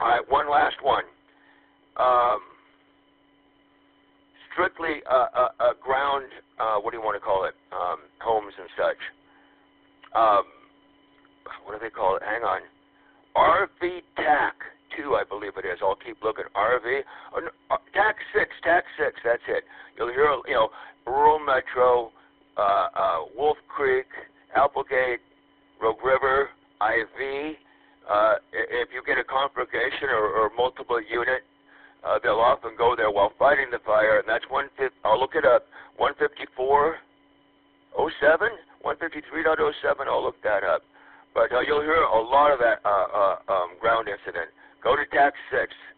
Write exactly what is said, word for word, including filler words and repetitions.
right, one last one. Um, strictly uh, uh, uh, ground, uh, what do you want to call it, um, homes and such. Um, what do they call it? Hang on. R V T A C two, I believe it is. I'll keep looking. R V, oh, no, uh, T A C six, T A C six, that's it. You'll hear, you know, Rural Metro, uh, uh, Wolf Creek, Applegate, Rogue River, I V. Uh, if you get a conflagration or, or multiple unit, uh, they'll often go there while fighting the fire, and that's one fifty. I'll look it up. one fifty-four oh seven, one fifty-three point oh seven. I'll look that up. But uh, you'll hear a lot of that uh, uh, um, ground incident. Go to T A C six.